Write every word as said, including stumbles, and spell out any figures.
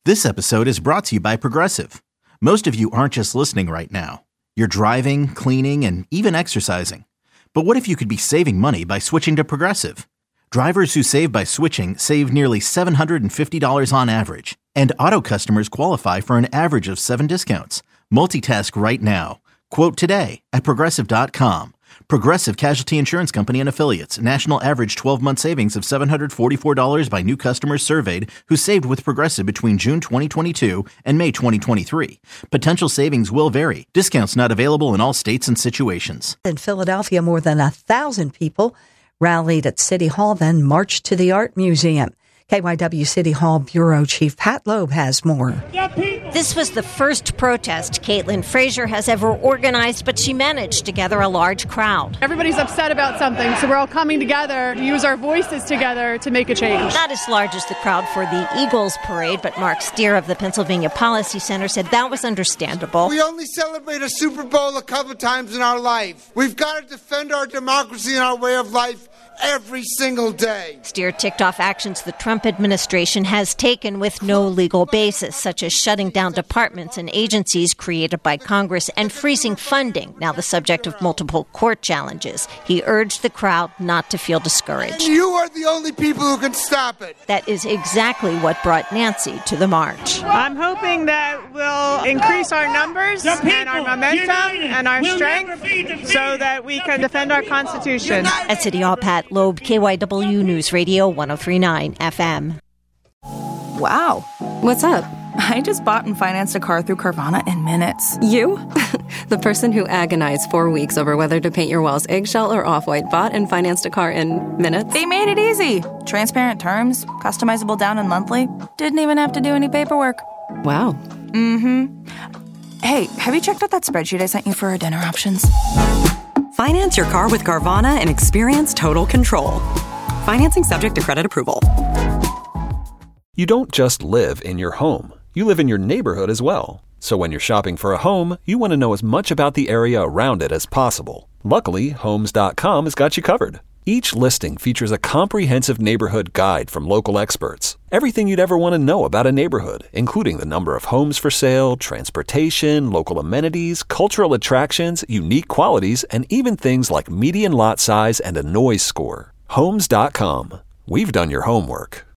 This episode is brought to you by Progressive. Most of you aren't just listening right now. You're driving, cleaning, and even exercising. But what if you could be saving money by switching to Progressive? Drivers who save by switching save nearly seven hundred fifty dollars on average. And auto customers qualify for an average of seven discounts. Multitask right now. Quote today at Progressive dot com. Progressive Casualty Insurance Company and Affiliates. National average twelve-month savings of seven hundred forty-four dollars by new customers surveyed who saved with Progressive between June twenty twenty-two and May twenty twenty-three. Potential savings will vary. Discounts not available in all states and situations. In Philadelphia, more than a thousand people rallied at City Hall, then marched to the Art Museum. K Y W City Hall Bureau Chief Pat Loeb has more. This was the first protest Caitlin Frazier has ever organized, but she managed to gather a large crowd. Everybody's upset about something, so we're all coming together to use our voices together to make a change. Not as large as the crowd for the Eagles parade, but Mark Steer of the Pennsylvania Policy Center said that was understandable. We only celebrate a Super Bowl a couple times in our life. We've got to defend our democracy and our way of life every single day. Steer ticked off actions the Trump administration has taken with no legal basis, such as shutting down departments and agencies created by Congress and freezing funding, now the subject of multiple court challenges. He urged the crowd not to feel discouraged. And you are the only people who can stop it. That is exactly what brought Nancy to the march. I'm hoping that we'll increase our numbers and our momentum and our strength so that we can defend our Constitution. At City Hall, Pat Loeb, K Y W News Radio one oh three point nine F M. Wow. What's up? I just bought and financed a car through Carvana in minutes. You? The person who agonized four weeks over whether to paint your walls eggshell or off-white bought and financed a car in minutes? They made it easy. Transparent terms, customizable down and monthly. Didn't even have to do any paperwork. Wow. Mm-hmm. Hey, have you checked out that spreadsheet I sent you for our dinner options? Finance your car with Carvana and experience total control. Financing subject to credit approval. You don't just live in your home. You live in your neighborhood as well. So when you're shopping for a home, you want to know as much about the area around it as possible. Luckily, Homes dot com has got you covered. Each listing features a comprehensive neighborhood guide from local experts. Everything you'd ever want to know about a neighborhood, including the number of homes for sale, transportation, local amenities, cultural attractions, unique qualities, and even things like median lot size and a noise score. Homes dot com. We've done your homework.